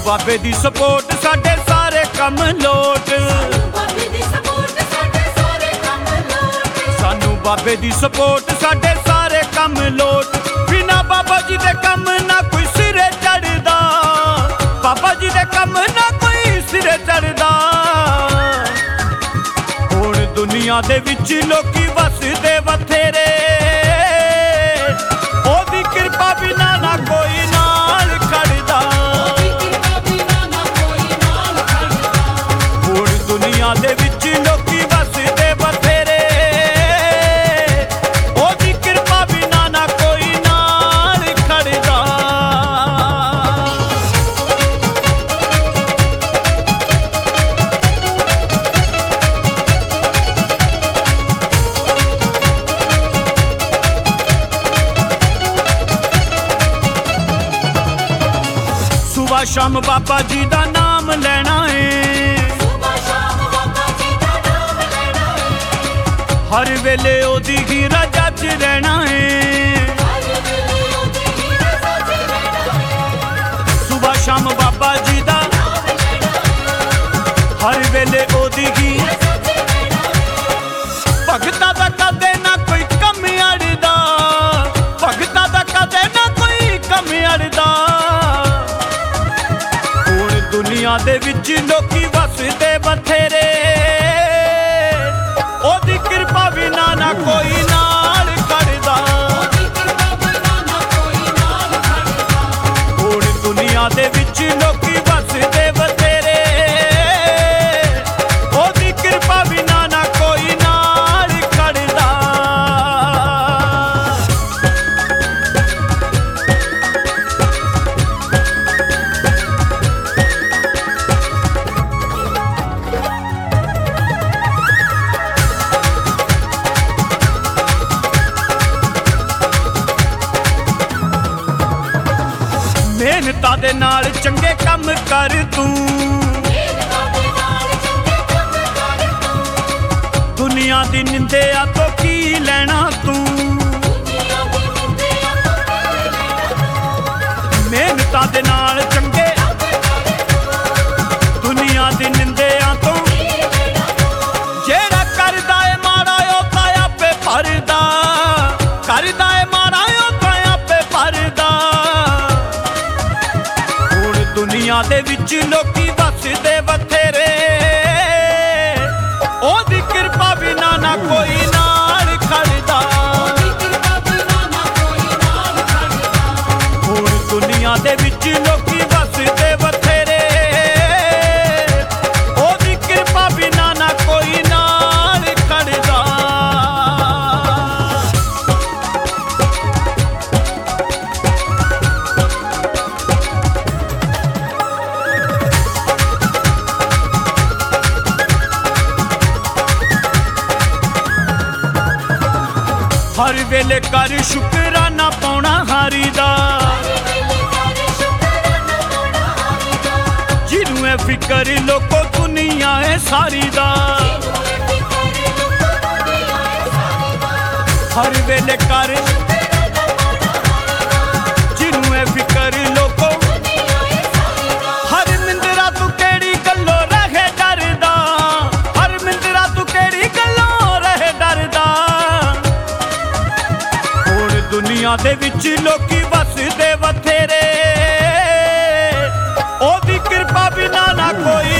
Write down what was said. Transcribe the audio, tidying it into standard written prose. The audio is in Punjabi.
ਬਾਬੇ ਦੀ ਸਪੋਰਟ ਸਾਡੇ ਸਾਰੇ ਕੰਮ ਲੋਟ, ਬਾਬੇ ਦੀ ਸਪੋਰਟ ਸਾਡੇ ਸਾਰੇ ਕੰਮ ਲੋਟ, ਸਾਨੂੰ ਬਾਬੇ ਦੀ ਸਪੋਰਟ ਸਾਡੇ ਸਾਰੇ ਕੰਮ ਲੋਟ। ਬਿਨਾ ਬਾਬਾ ਜੀ ਦੇ ਕੰਮ ਨਾ ਕੋਈ ਸਿਰੇ ਚੜਦਾ, ਬਾਬਾ ਜੀ ਦੇ ਕੰਮ ਨਾ ਕੋਈ ਸਿਰੇ ਚੜਦਾ। ਹੁਣ ਦੁਨੀਆ ਦੇ ਵਿੱਚ ਲੋਕੀ ਵਸਦੇ ਬਥੇਰੇ, ਉਹਦੀ ਕਿਰਪਾ ਬਿਨਾ ਨਾ ਕੋਈ ਨਾਲ ਖੜਦਾ, ਉਹਦੀ ਕਿਰਪਾ ਬਿਨਾ ਨਾ ਕੋਈ ਨਾਲ ਖੜਦਾ। ਹੁਣ ਦੁਨੀਆ ਦੇ ਵਿੱਚ ਲੋਕੀ ਵਸਦੇ ਬਥੇਰੇ, ਉਹਦੀ ਕਿਰਪਾ ਬਿਨਾ ਨਾ ਕੋਈ ਨਾਲ ਖੜਦਾ। ਸੁਬਹ ਸ਼ਾਮ ਬਾਬਾ ਜੀ ਦਾ ਨਾਮ ਲੈਣਾ ਏ, ਸੁਬਹ ਸ਼ਾਮ ਬਾਬਾ ਜੀ ਦਾ ਨਾਮ ਲੈਣਾ ਏ, ਹਰ ਵੇਲੇ ਉਹਦੀ ਹੀ ਰਜ਼ਾ 'ਚ ਰਹਿਣਾ ਏ। ਹਰ ਵੇਲੇ ਉਹਦੀ ਹੀ ਰਜ਼ਾ 'ਚ ਰਹਿਣਾ ਏ, ਸੁਬਹ ਸ਼ਾਮ ਬਾਬਾ ਜੀ ਦਾ ਨਾਮ ਲੈਣਾ ਏ, ਹਰ ਵੇਲੇ ਉਹਦੀ ਹੀ ਰਜ਼ਾ 'ਚ ਰਹਿਣਾ ਏ। ਭਗਤਾਂ ਦਾ ਕਦੇ ਨਾ ਕੋਈ ਕੰਮ ਅੜਦਾ, ਭਗਤਾਂ ਦਾ ਕਦੇ ਨਾ ਕੋਈ ਕੰਮ ਅੜਦਾ। ਹੁਣ ਦੁਨੀਆ ਦੇ ਵਿੱਚ ਲੋਕੀ ਵਸਦੇ ਬਥੇਰੇ, ਉਹਦੀ ਕਿਰਪਾ ਬਿਨਾ ਨਾ ਕੋਈ ਨਾਲ ਖੜਦਾ, ਉਹਦੀ ਕਿਰਪਾ ਬਿਨਾ ਨਾ ਕੋਈ ਨਾਲ ਖੜਦਾ। ਹੁਣ ਦੁਨੀਆ ਦੇ ਵਿੱਚ ਲੋਕੀ ਵਸਦੇ ਬਥੇਰੇ, ਉਹਦੀ ਕਿਰਪਾ ਬਿਨਾ ਨਾ ਕੋਈ ਨਾਲ ਖੜਦਾ। ਮਿਹਨਤਾਂ ਦੇ ਨਾਲ ਚੰਗੇ ਕੰਮ ਕਰ ਤੂੰ, ਮਿਹਨਤਾਂ ਦੇ ਨਾਲ ਚੰਗੇ ਕੰਮ ਕਰ ਤੂੰ, ਦੁਨੀਆ ਦੀ ਨਿੰਦਿਆ ਤੋਂ ਕੀ ਲੈਣਾ ਤੂੰ। ਦੁਨੀਆ ਦੀ ਨਿੰਦਿਆ ਤੋਂ ਕੀ ਲੈਣਾ ਮਿਹਨਤਾਂ ਦੇ ਨਾਲ ਚੰਗੇ, ਦੁਨੀਆ ਦੀ ਨਿੰਦਿਆ ਤੋਂ ਕੀ ਲੈਣਾ ਤੂੰ। ਜਿਹੜਾ ਕਰਦਾ ਏ ਮਾੜਾ ਉਹ ਤਾਂ ਆਪੇ ਭਰਦਾ, ਕਰਦਾ ਏ ਮਾੜਾ ਉਹ ਤਾਂ ਆਪੇ ਭਰਦਾ। ਹੁਣ ਦੁਨੀਆ ਦੇ ਵਿੱਚ ਲੋਕੀ ਵਸਦੇ ਬਥੇਰੇ, ਉਹਦੀ ਕਿਰਪਾ ਬਿਨਾ ਨਾ ਕੋਈ ਨਾਲ ਖੜਦਾ, ਉਹਦੀ ਕਿਰਪਾ ਬਿਨਾ ਨਾ ਕੋਈ ਨਾਲ ਖੜਦਾ। ਹੁਣ ਦੁਨੀਆ ਦੇ ਵਿੱਚ ਲੋਕੀ ਵਸਦੇ ਬਥੇਰੇ, ਉਹਦੀ ਕਿਰਪਾ ਬਿਨਾ ਨਾ ਕੋਈ ਨਾਲ ਖੜਦਾ। ਹਰ ਵੇਲੇ ਕਰ ਸ਼ੁਕਰਾਨਾ ਪਾਉਣਾ ਹਾਰੀ ਦਾ, ਹਰ ਵੇਲੇ ਕਰ ਸ਼ੁਕਰਾਨਾ ਪਾਉਣਾ ਹਾਰੀ ਦਾ। ਜਿਹਨੂੰ ਇਹ ਫਿਕਰ ਲੋਕੋ ਦੁਨੀਆ ਹੈ ਸਾਰੀ ਦਾ। ਜਿਹਨੂੰ ਇਹ ਫਿਕਰ ਲੋਕੋ ਦੁਨੀਆ ਹੈ ਸਾਰੀ ਦਾ। ਹਰ ਵੇਲੇ ਕਰ ਸ਼ੁਕਰਾਨਾ ਪਾਉਣਾ ਹਾਰੀ ਦਾ। ਜਿਹਨੂੰ ਇਹ ਫਿਕਰ ਲੋਕੋ, ਦੁਨੀਆ ਹੈ ਸਾਰੀ ਦਾ। ਹਰ ਮਿੰਦਰਾ ਤੂੰ ਕਿਹੜੀ ਗੱਲੋਂ ਰਹੇ ਡਰਦਾ, ਹਰ ਮਿੰਦਰਾ ਤੂੰ ਕਿਹੜੀ ਗੱਲੋਂ ਰਹੇ ਡਰਦਾ। ਹੁਣ ਦੁਨੀਆ ਦੇ ਵਿੱਚ ਲੋਕੀ ਵਸਦੇ ਬਥੇਰੇ, ਉਹਦੀ ਕਿਰਪਾ ਬਿਨਾ ਨਾ ਕੋਈ